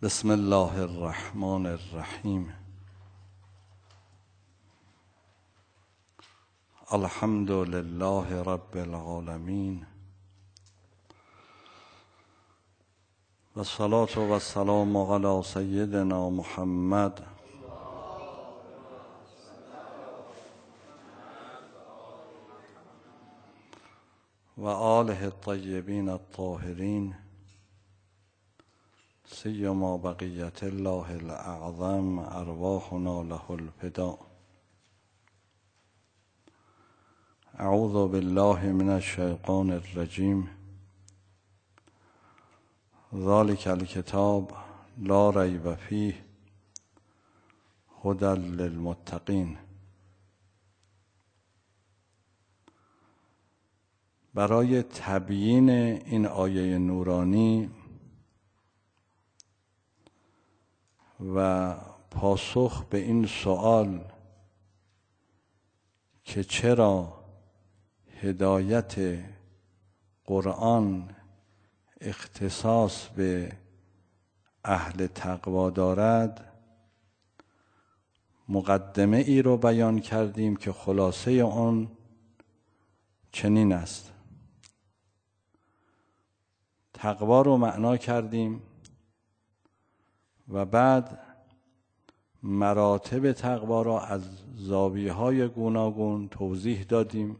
بسم الله الرحمن الرحیم. الحمد لله رب العالمین و الصلاة و السلام علی سیدنا محمد و آله الطیبین الطاهرین سیما بقیت الله الاعظم ارواحنا له الفداء. اعوذ بالله من الشیطان الرجیم. ذلک الکتاب لا ریب فیه هدی للمتقین. برای تبیین این آیه نورانی و پاسخ به این سوال که چرا هدایت قرآن اختصاص به اهل تقوا دارد، مقدمه ای رو بیان کردیم که خلاصه اون چنین است. تقوا رو معنا کردیم و بعد مراتب تقوا را از زاویه‌های گوناگون توضیح دادیم.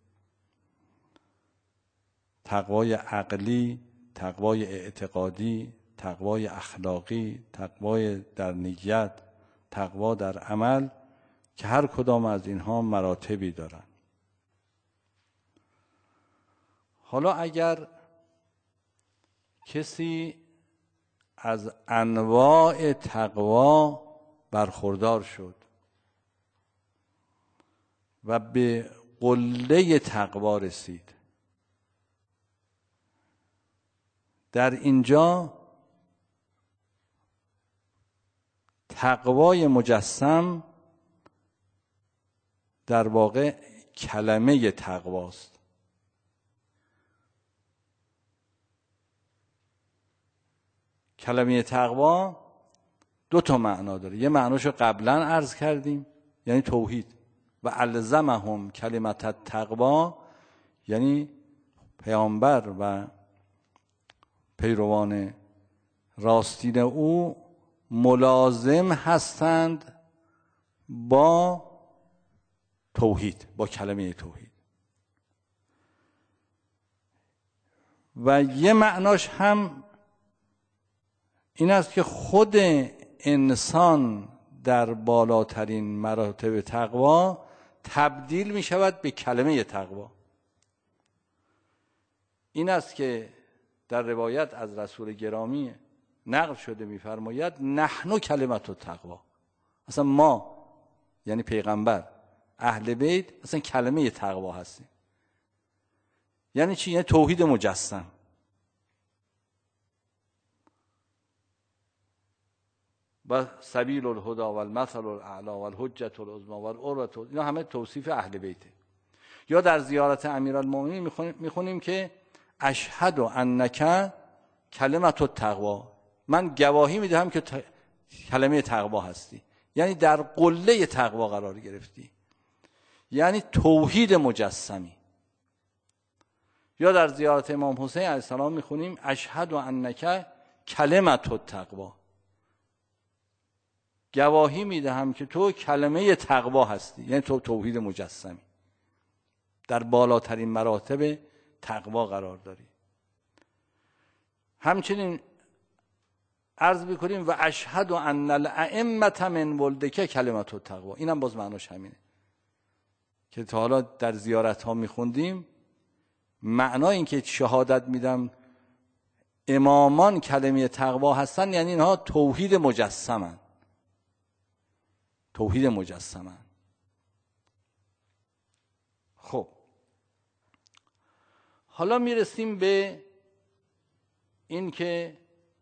تقوای عقلی، تقوای اعتقادی، تقوای اخلاقی، تقوای در نیت، تقوا در عمل، که هر کدام از اینها مراتبی دارند. حالا اگر کسی از انواع تقوا برخوردار شد و به قله تقوا رسید، در اینجا تقوای مجسم در واقع کلمه تقواست. کلمه تقوا دو تا معنا داره. یه معناشو قبلا عرض کردیم، یعنی توحید. و الزمهم کلمت التقوا، یعنی پیامبر و پیروان راستین او ملازم هستند با توحید، با کلمه توحید. و یه معناش هم این است که خود انسان در بالاترین مراتب تقوا تبدیل می شود به کلمه تقوا. این است که در روایت از رسول گرامی نقل شده می‌فرماید نحن کلمت التقوا. اصلا ما، یعنی پیغمبر، اهل بیت، اصلا کلمه تقوا هستیم. یعنی چی؟ یعنی توحید مجسم. و سبیل الهدى و المثل الاعلی و الحجة العظمی و العروة، اینا همه توصیف اهل بیته. یا در زیارت امیرالمومنین میخونیم که اشهد انک کلمت التقوا، من گواهی میدهم که کلمه تقوا هستی. یعنی در قله تقوا قرار گرفتی، یعنی توحید مجسمی. یا در زیارت امام حسین علیه السلام میخونیم اشهد انک کلمت التقوا، گواهی میدهم که تو کلمه تقوا هستی، یعنی تو توحید مجسمی، در بالاترین مراتب تقوا قرار داری. همچنین عرض میکنیم و اشهد ان الائمه من ولدک کلمت التقوا. اینم باز معناش همینه که تا حالا در زیارت ها میخوندیم. معنای این که شهادت میدم امامان کلمه تقوا هستن، یعنی اینها توحید مجسمن. توحید مجسمن. خب حالا میرسیم به این که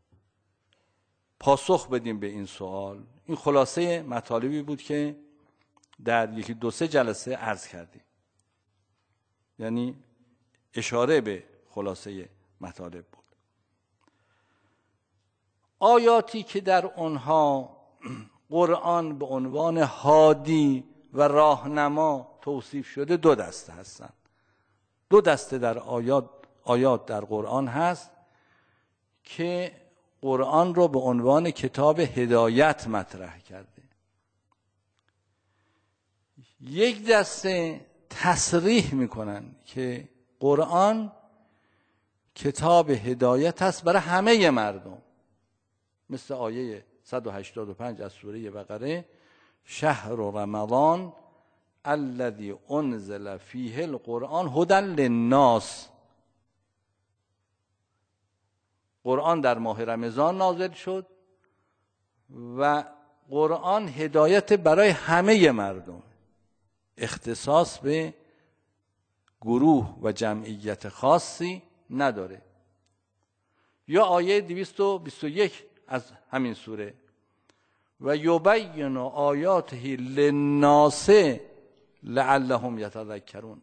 پاسخ بدیم به این سوال. این خلاصه مطالبی بود که در یکی دو سه جلسه عرض کردیم، یعنی اشاره به خلاصه مطالب بود. آیاتی که در آنها قرآن به عنوان هادی و راهنما توصیف شده دو دسته هستند. دو دسته در آیات در قرآن هست که قرآن رو به عنوان کتاب هدایت مطرح کرده. یک دسته تصریح میکنن که قرآن کتاب هدایت هست برای همه مردم، مثل آیه 185 از سوره بقره: شهر رمضان الذی انزل فیه القرآن هدی للناس. قرآن در ماه رمضان نازل شد و قرآن هدایت برای همه مردم، اختصاص به گروه و جمعیت خاصی نداره. یا آیه 221 از همین سوره: و یبین آیاته للناس لعلهم یتذکرون.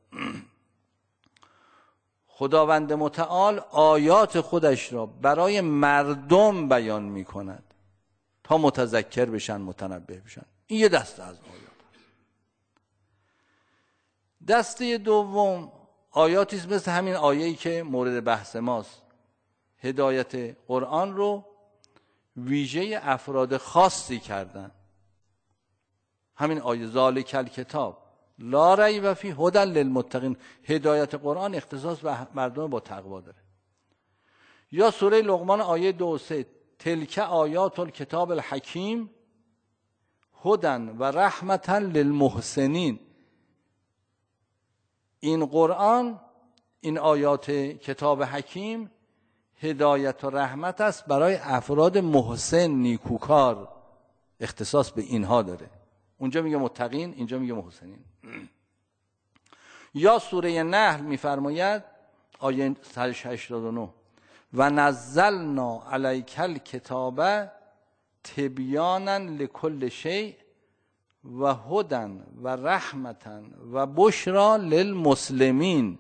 خداوند متعال آیات خودش را برای مردم بیان می کند تا متذکر بشن، متنبه بشن. این یه دسته از آیات هست. دسته دوم آیاتی است مثل همین آیه‌ای که مورد بحث ماست. هدایت قرآن رو ویژه افراد خاصی کردن. همین آیه ذالک الکتاب لا ریب فیه هدی للمتقین. هدایت قرآن اختصاص به مردم با تقوا داره. یا سوره لقمان آیه 2 و 3: تلک آیات الکتاب الحکیم هدی و رحمتا للمحسنین. این قرآن، این آیات کتاب حکیم هدایت و رحمت است برای افراد محسن، نیکوکار، اختصاص به اینها داره. اونجا میگه متقین، اینجا میگه محسنین. یا سوره نحل میفرماید آیه 189: و نزلنا علیک الکتاب تبیانا لکل شیء و هدی و رحمتا و بشرا للمسلمین.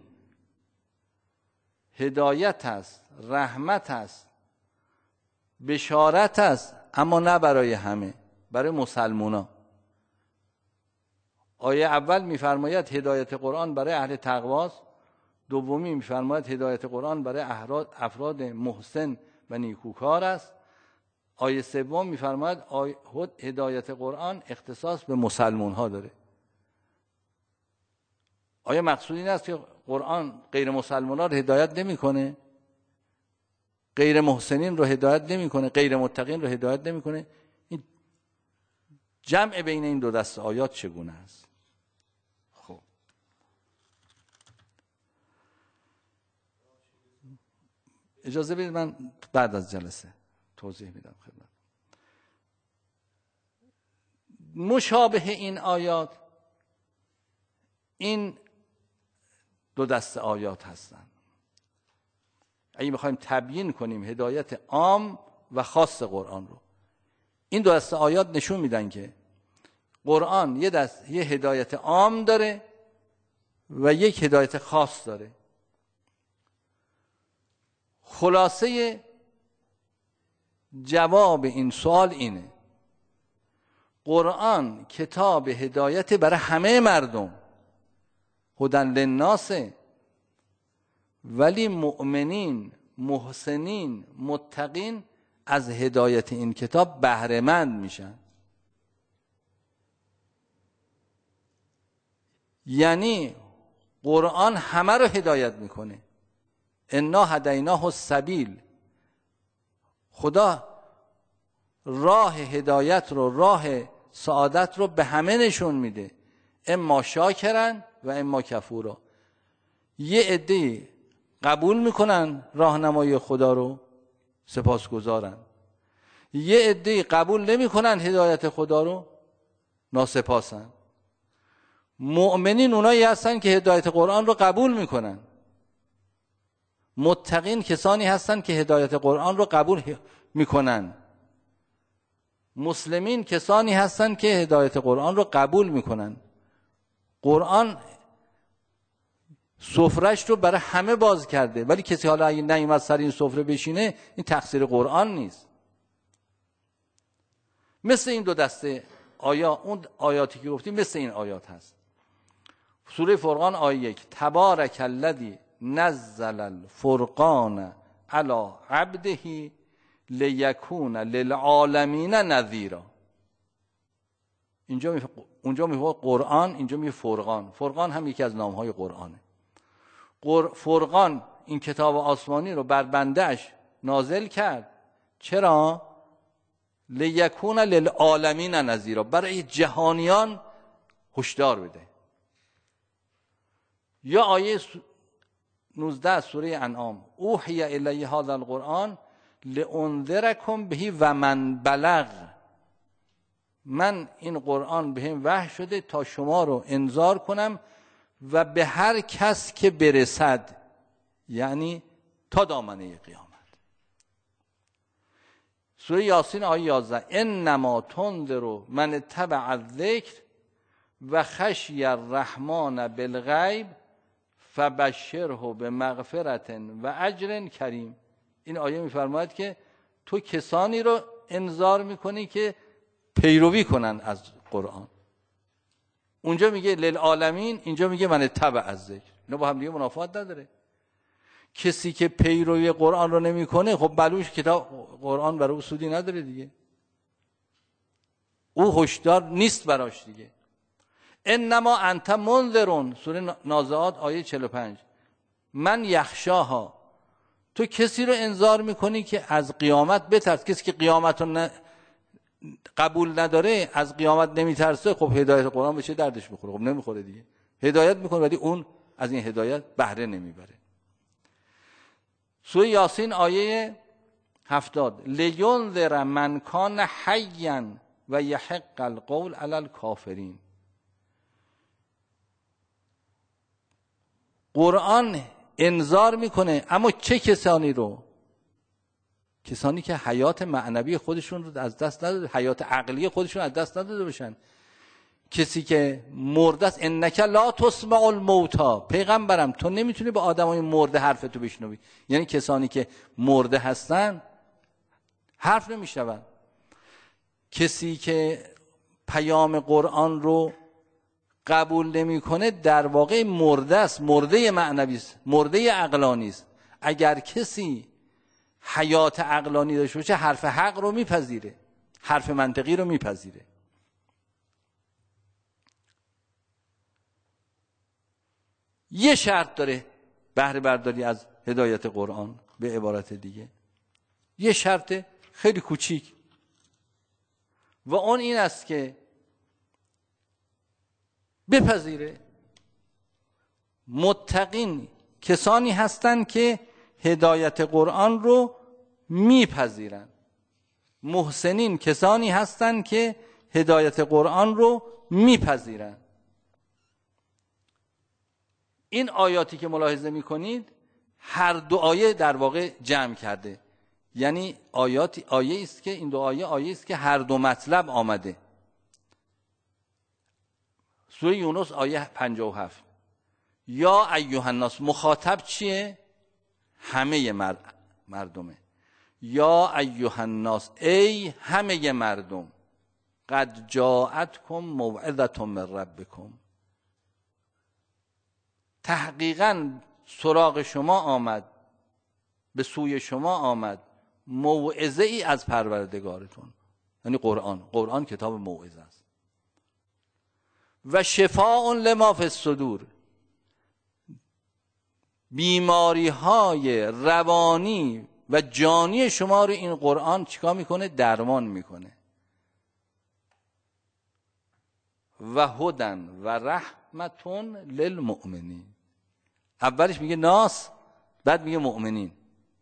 هدایت است، رحمت است، بشارت است، اما نه برای همه، برای مسلمونا. آیه اول میفرماید هدایت قرآن برای اهل تقواست. دومی میفرماید هدایت قرآن برای افراد محسن و نیکوکار است. آیه سوم میفرماید هدایت قرآن اختصاص به مسلمان ها داره. آیا مقصود این است که قرآن غیر مسلمان ها رو هدایت نمیکنه؟ غیر محسنین رو هدایت نمیکنه؟ غیر متقین رو هدایت نمیکنه؟ این جمع بین این دو دسته آیات چگونه است؟ خب اجازه بدید من بعد از جلسه توضیح میدم خدمت. مشابه این آیات این دو دسته آیات هستند. اگه میخوایم تبیین کنیم هدایت عام و خاص قرآن رو، این دو دسته آیات نشون میدن که قرآن یه هدایت عام داره و یک هدایت خاص داره. خلاصه جواب این سوال اینه: قرآن کتاب هدایت برای همه مردم، هدی للناس، ولی مؤمنین، محسنین، متقین از هدایت این کتاب بهره مند میشن. یعنی قرآن همه رو هدایت میکنه. انا هدیناه السبیل. خدا راه هدایت رو، راه سعادت رو به همه نشون میده، اما شاکرن و اما کفورا. یه عده قبول میکنن راهنمایی خدا رو، سپاسگزارن. یه عده قبول نمیکنن هدایت خدا رو، ناسپاسن. مؤمنین اونایی هستن که هدایت قرآن رو قبول میکنن. متقین کسانی هستن که هدایت قرآن رو قبول میکنن. مسلمین کسانی هستن که هدایت قرآن رو قبول میکنن. قرآن سفرهش رو برای همه باز کرده، ولی کسی حالا اگه نیومد سر این سفره بشینه، این تقصیر قرآن نیست. مثل این دو دسته اون آیاتی که گفتیم مثل این آیات هست. سوره فرقان آیه 1 تبارک الذی نزل الفرقان علی عبده لیکون للعالمین نذیرا. اونجا میگه قرآن، اینجا میگه فرقان. فرقان هم یکی از نامهای قرآنه. فرقان این کتاب آسمانی رو بر بنده‌اش نازل کرد. چرا؟ لیکون للعالمین نذیرا، برای جهانیان هشدار بده. یا آیه 19 سوره انعام اوحی الی هذا القرآن لانذرکم به و من بلغ. من این قرآن بهم وحی شده تا شما رو انذار کنم و به هر کس که برسد، یعنی تا دامنه قیامت. سوره یاسین آیه 11 انما تنذر من اتبع الذکر و خشی الرحمن بالغیب فبشره بمغفرة و اجر کریم. این آیه میفرماید که تو کسانی رو انذار میکنی که پیروی کنن از قرآن. اونجا میگه للعالمین، اینجا میگه من اتبع الذکر. اینا با هم دیگه منافات نداره. کسی که پیروی قرآن رو نمیکنه، خب بلوش کتاب قرآن برای او سودی نداره دیگه، او هشدار نیست براش دیگه. انما انت منذرون سوره نازعات آیه 45 من یخشاها. تو کسی رو انذار میکنی که از قیامت بترس. کسی که قیامت رو قبول نداره، از قیامت نمیترسه، خب هدایت قرآن به چه دردش میخوره؟ خب نمیخوره دیگه. هدایت میکنه ولی اون از این هدایت بهره نمیبره. سوره یاسین آیه 70 لینذر من کان حیا و یحق القول علی الکافرین. قرآن انذار میکنه، اما چه کسانی رو؟ کسانی که حیات معنوی خودشون رو از دست نداده، حیات عقلی خودشون از دست نداده باشن. کسی که مرده است، انک لا تسمع الموتى، پیغمبرم تو نمیتونی به آدمای مرده حرفتو بشنوی. یعنی کسانی که مرده هستن حرف نمیشنون. کسی که پیام قرآن رو قبول نمیکنه در واقع مرده است، مرده معنوی است، مرده عقلانی است. اگر کسی حیات عقلانی داشته باشه، حرف حق رو میپذیره، حرف منطقی رو میپذیره. یه شرط داره بهره برداری از هدایت قرآن، به عبارت دیگه یه شرط خیلی کوچیک، و اون این است که بپذیره. متقین کسانی هستند که هدایت قرآن رو میپذیرن. محسنین کسانی هستند که هدایت قرآن رو میپذیرن. این آیاتی که ملاحظه میکنید هر دو آیه در واقع جمع کرده. یعنی آیه است که این دو آیه است که هر دو مطلب آمده. سوره یونس آیه 57 یا ایها الناس، مخاطب چیه؟ همه مردمه. یا ایها الناس، ای همه مردم، قد جاءتکم موعظة من ربکم، تحقیقاً سراغ شما آمد، به سوی شما آمد موعظه ای از پروردگارتون. یعنی قرآن کتاب موعظه است. و شفاء لما فی الصدور، بیماری های روانی و جانی شما رو این قرآن چیکار میکنه؟ درمان میکنه. و هدن و رحمتون للمؤمنین. اولش میگه ناس، بعد میگه مؤمنین.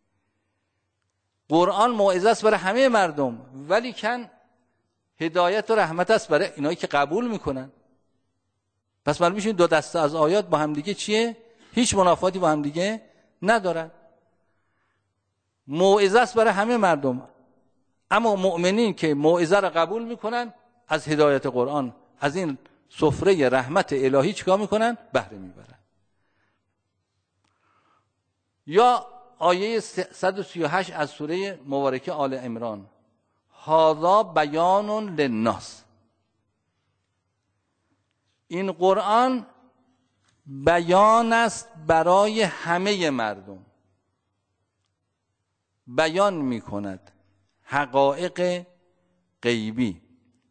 قرآن موعظه است برای همه مردم، ولی کن هدایت و رحمت است برای اینایی که قبول میکنن. پس معلوم میشه دو دسته از آیات با هم دیگه چیه؟ هیچ منافاتی با هم دیگه ندارن. موعظه است برای همه مردم، اما مؤمنین که موعظه را قبول میکنن از هدایت قرآن، از این سفره رحمت الهی چیکار میکنن؟ بهره میبرن. یا آیه 138 از سوره مبارکه آل عمران هذا بیان للناس، این قرآن بیان است برای همه مردم، بیان می کند حقایق غیبی،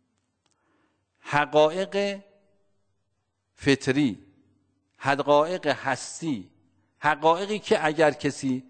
حقایق فطری، حقایق هستی، حقایقی که اگر کسی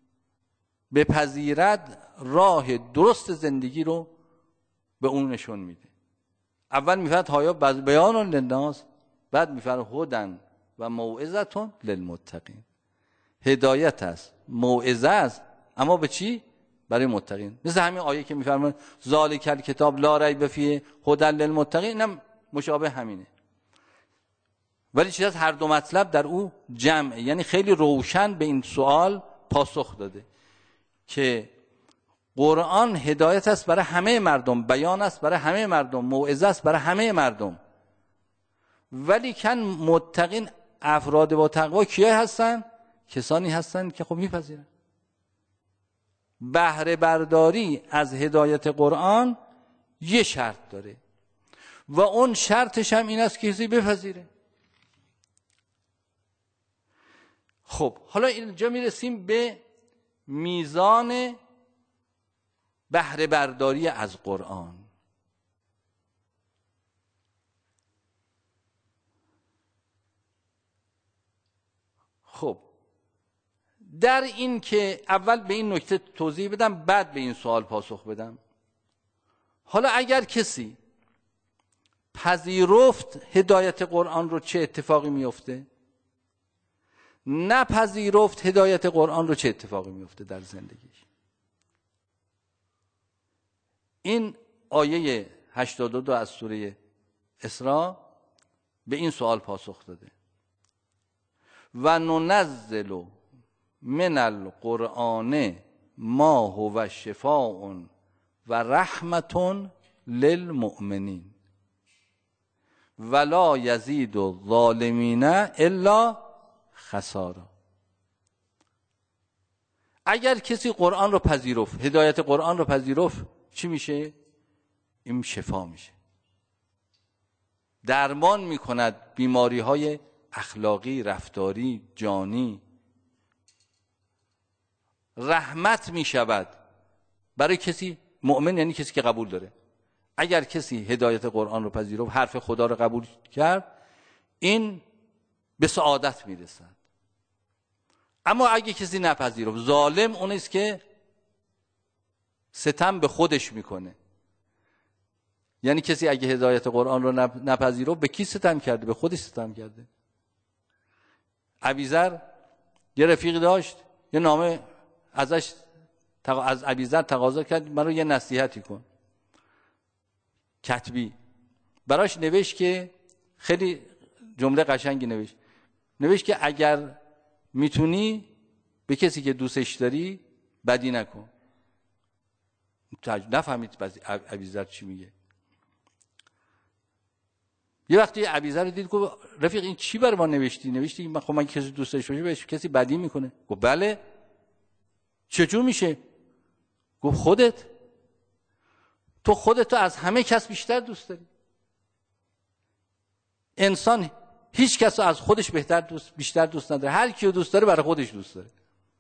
بپذیرد راه درست زندگی رو به اون نشون میده. اول میفرد هایا بیان للناس، بعد میفرد هدن و موعظه للمتقین. هدایت است، موعظه است، اما به چی؟ برای متقین. مثل همین آیه که میفرماید ذالک الکتاب لا ریب فیه هدی للمتقین، اینم مشابه همینه، ولی چیز از هر دو مطلب در او جمعه. یعنی خیلی روشن به این سوال پاسخ داده که قرآن هدایت است برای همه مردم، بیان است برای همه مردم، موعظه است برای همه مردم. ولی کن متقین، افراد با تقوا کیه هستن؟ کسانی هستن که خب میپذیرن. بهره برداری از هدایت قرآن یه شرط داره و اون شرطش هم این است که کسی بپذیره. خب حالا اینجا میرسیم به میزان بهره برداری از قرآن. خب در این که اول به این نکته توضیح بدم، بعد به این سوال پاسخ بدم. حالا اگر کسی پذیرفت هدایت قرآن رو چه اتفاقی میفته؟ نپذیرفت هدایت قرآن رو چه اتفاقی میفته در زندگیش؟ این آیه 82 از سوره اسراء به این سوال پاسخ داده. و ننزل من القرآن ما هو شفاء و رحمة للمؤمنین ولا یزید الظالمین الا خسارا. اگر کسی قرآن رو پذیرفت، هدایت قرآن رو پذیرفت، چی میشه؟ این شفا میشه، درمان میکند بیماری های اخلاقی، رفتاری، جانی. رحمت میشود برای کسی مؤمن، یعنی کسی که قبول داره. اگر کسی هدایت قرآن رو پذیرفت، حرف خدا رو قبول کرد، این به سعادت میرسد. اما اگه کسی نپذیرفت، ظالم اون است که ستم به خودش میکنه. یعنی کسی اگه هدایت قرآن رو نپذیرفت، به کی ستم کرده؟ به خودش ستم کرده. ابیذر یه رفیق داشت، یه نامه ازش از ابیذر تقاضا کرد من رو یه نصیحتی کن، کتبی. براش نوشت که خیلی جمله قشنگی نوشت که اگر میتونی به کسی که دوستش داری بدی نکن. نفهمید ابیذر چی میگه. یه وقتی ابیذر رو دید گفت رفیق این چی برای ما نوشتی من کسی دوستش باشه بهش کسی بدی میکنه؟ گفت بله. چجور میشه؟ گفت تو خودت از همه کس بیشتر دوست داری. انسان هیچ کس رو از خودش بیشتر دوست نداره. هر کیو دوست داره برای خودش دوست داره.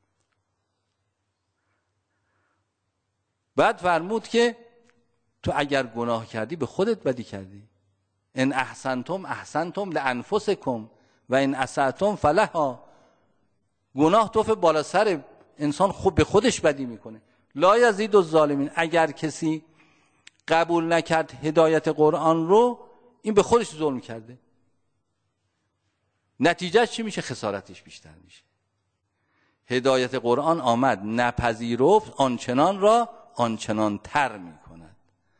بعد فرمود که تو اگر گناه کردی به خودت بدی کردی. ان احسنتم لانفسکم و ان اسأتم فلها. گناه توف بالا سر انسان، خوب به خودش بدی میکنه. لا یزید الظالمین. اگر کسی قبول نکرد هدایت قرآن رو، این به خودش ظلم کرده. نتیجه چی میشه؟ خسارتش بیشتر میشه. هدایت قرآن آمد، نپذیرفت، آنچنان را آنچنان تر میکند.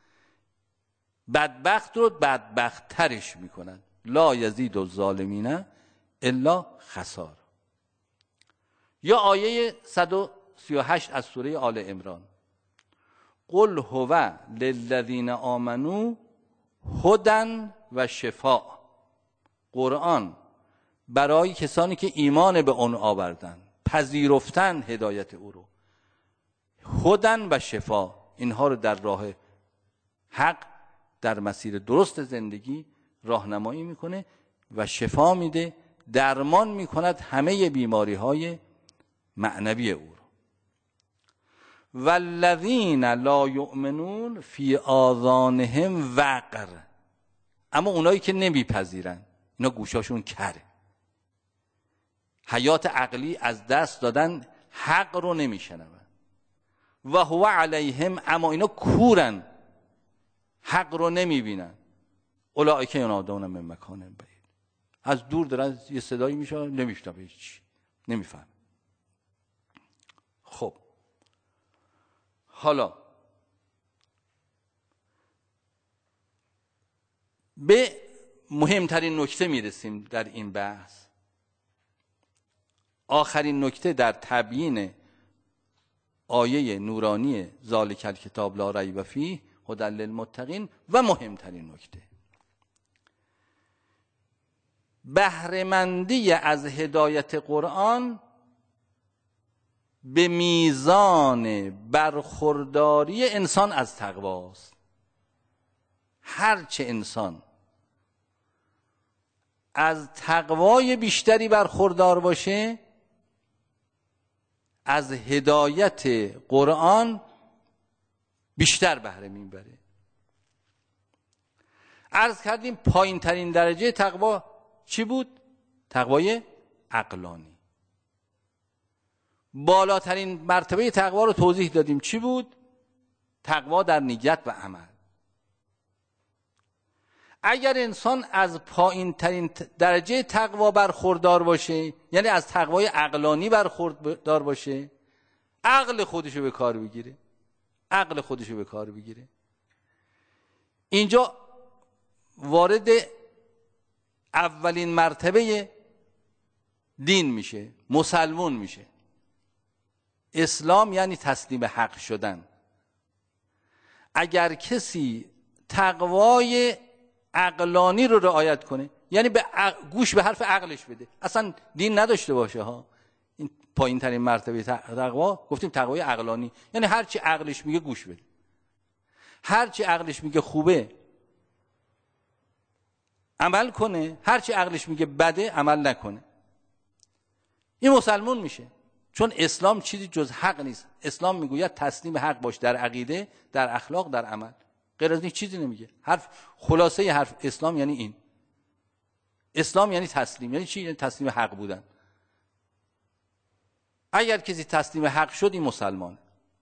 بدبخت رو بدبخت ترش میکند. لا یزید الظالمین الا خسار. یا آیه 138 از سوره آل عمران، قل هو للذین آمنوا هدی و شفاء. قرآن برای کسانی که ایمان به اون آوردن، پذیرفتن هدایت او رو، هدی و شفا، اینها رو در راه حق در مسیر درست زندگی راهنمایی میکنه و شفا میده، درمان میکند همه بیماری های معنوی او رو. والذین لا یؤمنون فی آذانهم وقر، اما اونایی که نمیپذیرن، اینا گوشاشون کره، حیات عقلی از دست دادن، حق رو نمیشنون. و هو علیهم، اما اینا کورن، حق رو نمیبینن. اولئک ینادون من مکان بعید، از دور دارن یه صدایی میشه نمیشنوه، هیچ نمیفهم. خب حالا به مهمترین نکته میرسیم در این بحث. آخرین نکته در تبیین آیه نورانی ذالک الکتاب لا ریب فیه هدی للمتقین و مهمترین نکته بهره‌مندی از هدایت قرآن به میزان برخورداری انسان از تقواست. هرچه انسان از تقوای بیشتری برخوردار باشه، از هدایت قرآن بیشتر بهره میبره. عرض کردیم پایین ترین درجه تقوا چی بود؟ تقوای عقلانی. بالاترین مرتبه تقوا رو توضیح دادیم چی بود؟ تقوا در نیت و عمل. اگر انسان از پایین ترین درجه تقوا برخوردار باشه، یعنی از تقوای عقلانی برخوردار باشه، عقل خودشو به کار بگیره، عقل خودشو به کار بگیره، اینجا وارد اولین مرتبه دین میشه، مسلمون میشه. اسلام یعنی تسلیم حق شدن. اگر کسی تقوای عقلانی رو رعایت کنه، یعنی گوش به حرف عقلش بده، اصلا دین نداشته باشه ها، این پایین ترین مرتبه تقوا گفتیم تقوای عقلانی، یعنی هر چی عقلش میگه گوش بده، هر چی عقلش میگه خوبه عمل کنه، هر چی عقلش میگه بده عمل نکنه. این مسلمون میشه، چون اسلام چیزی جز حق نیست. اسلام میگوید تسلیم حق باش در عقیده، در اخلاق، در عمل. غیر از این چیزی نمیگه. خلاصه حرف اسلام یعنی این. اسلام یعنی تسلیم. یعنی چی؟ یعنی تسلیم حق بودن. اگر کسی تسلیم حق شد این مسلمانه.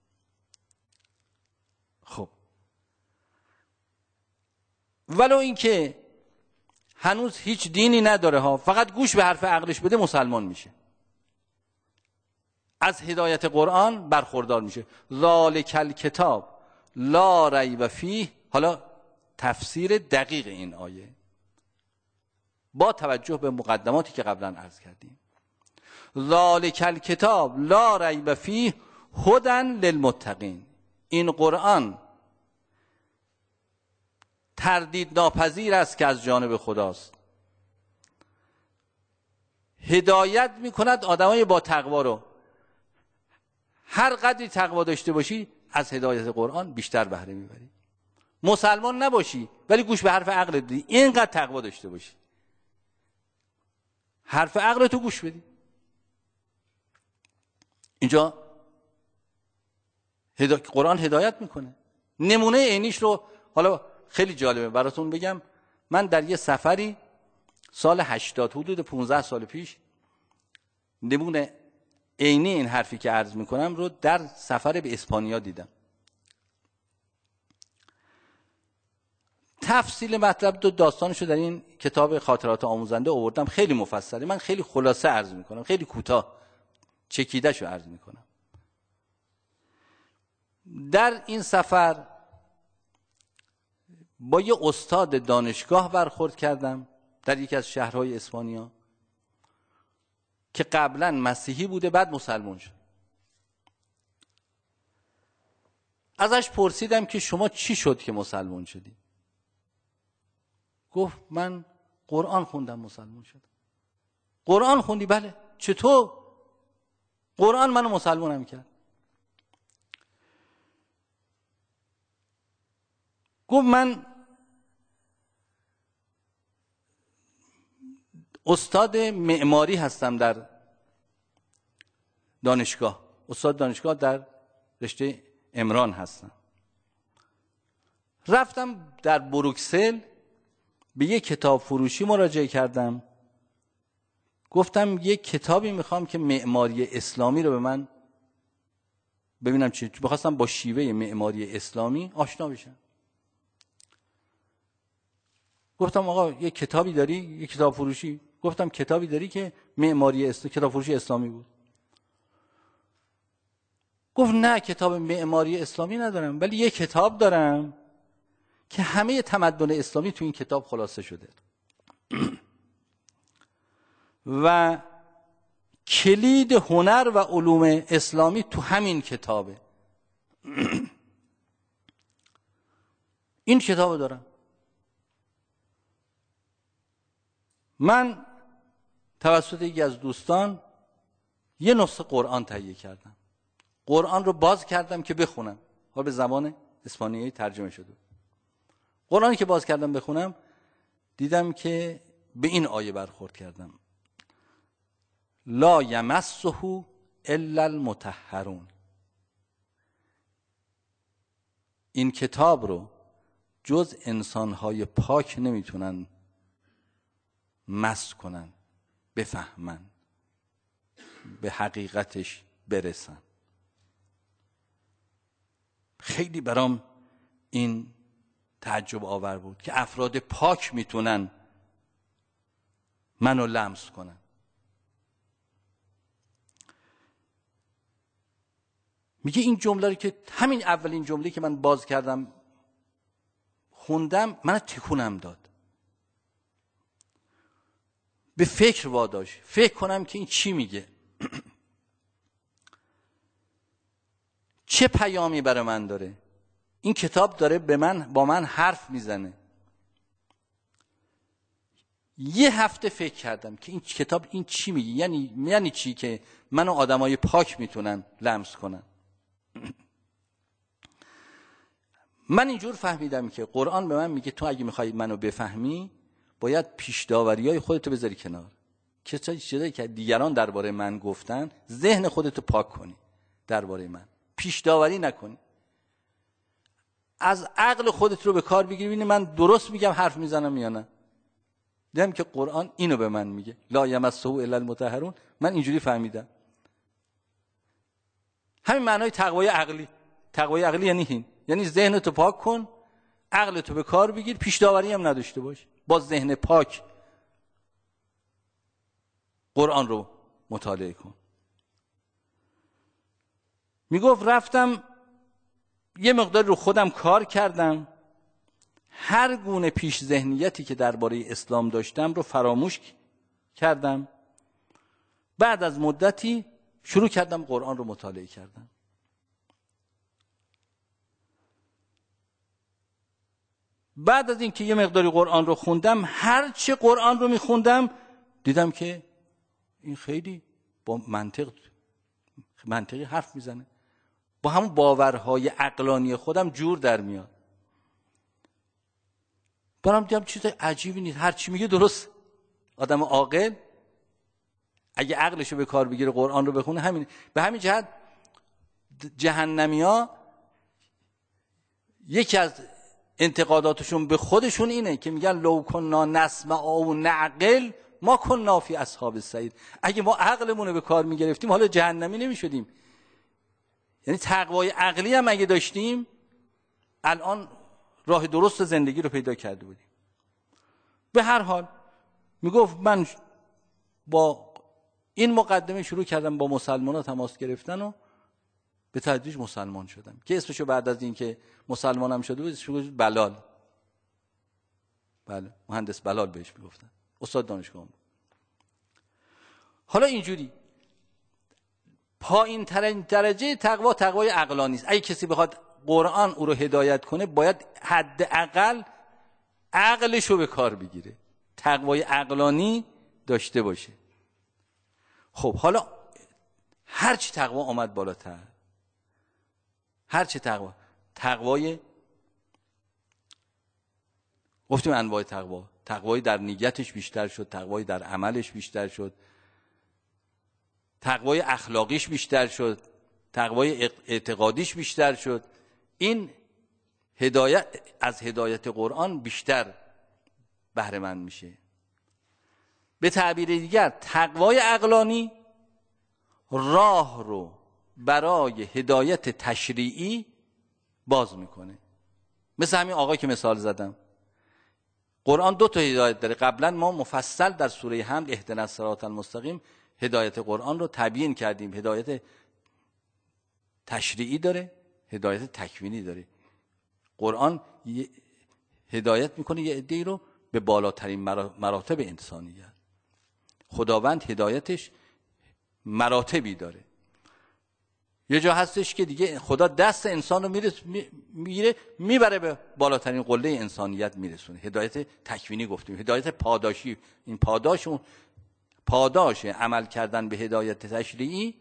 خب ولو اینکه هنوز هیچ دینی نداره ها، فقط گوش به حرف عقلش بده مسلمان میشه، از هدایت قرآن برخوردار میشه. ذالک الکتاب لا ریب فیه. حالا تفسیر دقیق این آیه با توجه به مقدماتی که قبلا عرض کردیم. ذالک الکتاب لا ریب فیه هدی للمتقین. این قرآن تردید ناپذیر است که از جانب خداست، هدایت میکند آدمای با تقوا رو. هر قدری تقوا داشته باشی از هدایت قرآن بیشتر بهره میبری. مسلمان نباشی ولی گوش به حرف عقل بدی، اینقدر تقوا داشته باشی، حرف عقل تو گوش بدی. اینجا قرآن هدایت میکنه. نمونه عینیش رو حالا خیلی جالبه براتون بگم. من در یه سفری سال 80 حدود 15 سال پیش نمونه عینی این حرفی که عرض میکنم رو در سفر به اسپانیا دیدم. تفصیل مطلب دو داستانشو در این کتاب خاطرات آموزنده آوردم، خیلی مفصله. من خیلی خلاصه عرض میکنم، خیلی کوتاه چکیده‌شو عرض میکنم. در این سفر با یه استاد دانشگاه برخورد کردم در یکی از شهرهای اسپانیا که قبلا مسیحی بوده بعد مسلمان شد. ازش پرسیدم که شما چی شد که مسلمان شدی؟ گفت من قرآن خوندم مسلمان شدم. قرآن خوندی؟ بله. چطور؟ قرآن منو مسلمانم کرد. گفت من استاد معماری هستم در دانشگاه، استاد دانشگاه در رشته عمران هستم. رفتم در بروکسل به یک کتاب فروشی مراجعه کردم، گفتم یک کتابی میخوام که معماری اسلامی رو به من ببینم چی، میخواستم با شیوه معماری اسلامی آشنا بشم. گفتم آقا یک کتابی داری؟ یک کتاب فروشی. گفتم کتابی داری که معماری کتاب فروشی اسلامی بود؟ گفت نه کتاب معماری اسلامی ندارم، ولی یک کتاب دارم که همه تمدن اسلامی تو این کتاب خلاصه شده و کلید هنر و علوم اسلامی تو همین کتابه. این کتابو دارم. من توسط یکی از دوستان یه نسخه قرآن تهیه کردم، قرآن رو باز کردم که بخونم، حالا به زبان اسپانیایی ترجمه شده. قرآنی که باز کردم بخونم دیدم که به این آیه برخورد کردم: لا یمسه الا المطهرون. این کتاب رو جز انسانهای پاک نمیتونن مس کنن، بفهمن، به حقیقتش برسن. خیلی برام این تعجب آور بود که افراد پاک میتونن منو لمس کنن. میگه این جمله رو که همین اولین جمله که من باز کردم خوندم، من تکونم داد، به فکر واداشت، فکر کنم که این چی میگه، چه پیامی برای من داره. این کتاب داره با من حرف میزنه. یه هفته فکر کردم که این کتاب این چی میگه، یعنی چی که منو آدمای پاک میتونن لمس کنن. من اینجور فهمیدم که قرآن به من میگه تو اگه میخوای منو بفهمی باید پیش داوریای خودتو بذاری کنار، چیزایی که دیگران درباره من گفتن ذهن خودتو پاک کنی، درباره من پیش داوری نکنی، از عقل خودت رو به کار بگیری ببینی من درست میگم حرف میزنم یا نه. دیدم که قرآن اینو به من میگه، لا یمسه الا المطهرون. من اینجوری فهمیدم. همین معنای تقوای عقلی. تقوای عقلی یعنی این، یعنی ذهنتو پاک کن، عقلتو به کار بگیر، پیش داوری هم نداشته باش، با ذهن پاک قرآن رو مطالعه کن. میگفت رفتم یه مقدار رو خودم کار کردم، هر گونه پیش ذهنیتی که درباره اسلام داشتم رو فراموش کردم. بعد از مدتی شروع کردم قرآن رو مطالعه کردم. بعد از اینکه یه مقداری قرآن رو خوندم، هر چه قرآن رو میخوندم دیدم که این خیلی با منطقی حرف میزنه، با همون باورهای عقلانی خودم جور در میاد. برام دیدم چیز عجیبی نیست، هر چی میگه درست. آدم عاقل اگه عقلشو به کار بگیره قرآن رو بخونه همین. به همین جهت جهنمیا یکی از انتقاداتشون به خودشون اینه که میگن لو کنا نسمع او نعقل ما کنا فی اصحاب السعیر. اگه ما عقلمون رو به کار میگرفتیم حالا جهنمی نمیشدیم. یعنی تقوای عقلی هم اگه داشتیم الان راه درست زندگی رو پیدا کرده بودیم. به هر حال میگفت من با این مقدمه شروع کردم با مسلمان‌ها تماس گرفتن و به تدریج مسلمان شدم که اسمشو بعد از این که مسلمانم شده بود اسمشو بلال. بله، مهندس بلال بهش میگفتن، استاد دانشگاه بود. حالا اینجوری پایین ترین درجه تقوا تقوای عقلانی است. اگه کسی بخواد قرآن او رو هدایت کنه باید حداقل عقلشو به کار بگیره، تقوای عقلانی داشته باشه. خب حالا هرچی تقوا آمد بالاتر، هرچی تقوای گفتیم انواع تقوا، تقوایی در نیتش بیشتر شد، تقوایی در عملش بیشتر شد، تقوای اخلاقیش بیشتر شد، تقوای اعتقادیش بیشتر شد. این هدایت از هدایت قرآن بیشتر بهره مند میشه. به تعبیر دیگر تقوای عقلانی راه رو برای هدایت تشریعی باز میکنه. مثل همین آقای که مثال زدم، قرآن 2 تا هدایت داره. قبلا ما مفصل در سوره حمد اهدنا الصراط المستقیم هدایت قرآن رو تبیین کردیم. هدایت تشریعی داره، هدایت تکوینی داره. قرآن هدایت میکنه یه عده‌ای رو به بالاترین مراتب انسانیت. خداوند هدایتش مراتبی داره. یه جا هستش که دیگه خدا دست انسان رو میبره به بالاترین قله انسانیت میرسونه. هدایت تکوینی گفتیم، هدایت پاداشی. این پاداش عمل کردن به هدایت تشریعی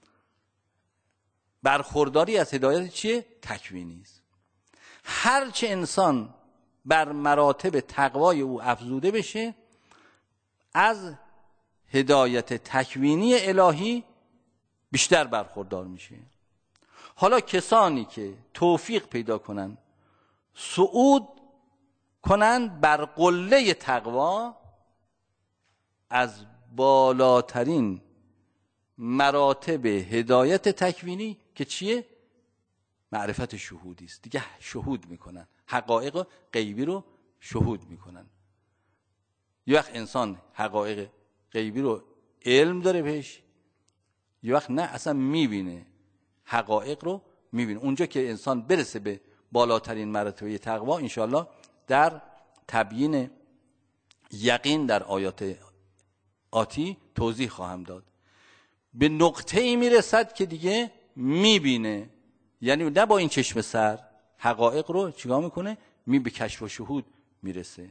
برخورداری از هدایت چیه؟ تکوینی است. هرچه انسان بر مراتب تقوای او افزوده بشه، از هدایت تکوینی الهی بیشتر برخوردار میشه. حالا کسانی که توفیق پیدا کنن صعود کنن بر قله تقوا، از بالاترین مراتب هدایت تکوینی که چیه؟ معرفت شهودی است. دیگه شهود میکنن، حقایق غیبی رو شهود میکنن. یه وقت انسان حقایق غیبی رو علم داره بهش، یه وقت نه، اصلا میبینه، حقایق رو میبینه. اونجا که انسان برسه به بالاترین مراتب تقوا، انشاءالله در تبیین یقین در آیات آتی توضیح خواهم داد. به نقطه ای میرسد که دیگه میبینه، یعنی نه با این چشم سر، حقایق رو چیکار میکنه؟ به کشف و شهود میرسه.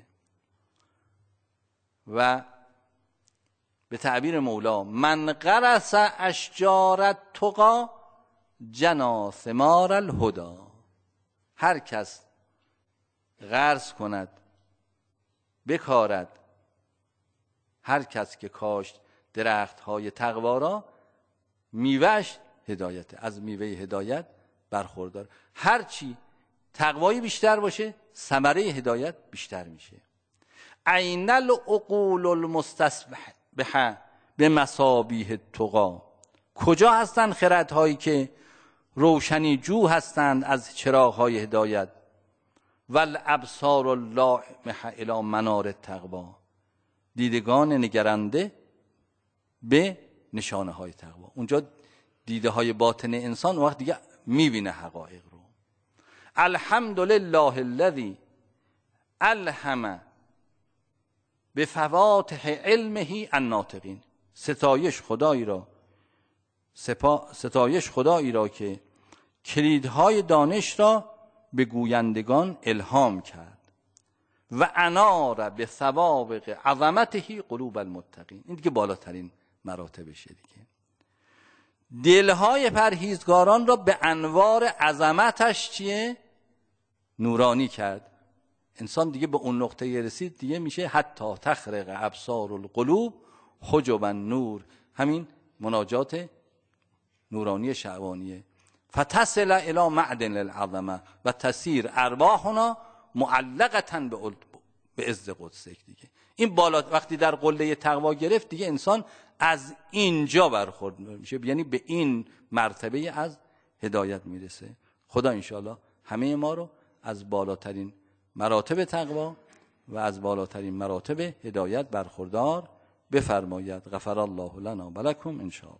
و به تعبیر مولا من غرس اشجار التقی جنی ثمار الهدی، هر کس غرس کند بکارد، هر کس که کاشت درخت های تقوا را، میوهش هدایت، از میوه هدایت برخوردار. هرچی تقوایی بیشتر باشه ثمره هدایت بیشتر میشه. عین العقول المستصبحه به مصابیح التقی، کجا هستند خردهایی که روشنی جو هستند از چراغ‌های هدایت؟ والابصار اللامحه الی منار التقوی، دیدگان نگرنده به نشانه های تقوا. اونجا دیده های باطن انسان وقت دیگه میبینه حقایق رو. الحمدلله الذی الهم بفواتح علمه الناطقین، ستایش خدایی را که کلیدهای دانش را به گویندگان الهام کرد. و انار به سوابق عظمته قلوب المتقین، این دیگه بالاترین مراتبشه دیگه. دلهای پرهیزگاران را به انوار عظمتش چیه؟ نورانی کرد. انسان دیگه به اون نقطه رسید دیگه میشه حتی تخرق ابصار القلوب حجب نور، همین مناجات نورانی شعبانیه. فتصل الی معدن العظمه و تسیر ارواحنا معلقه به عز قدسک. دیگه این بالا وقتی در قله تقوا گرفت دیگه انسان از اینجا برخورد میشه، یعنی به این مرتبه از هدایت میرسه. خدا انشاءالله همه ما رو از بالاترین مراتب تقوا و از بالاترین مراتب هدایت برخوردار بفرماید. غفر الله لنا و لکم ان شاء الله.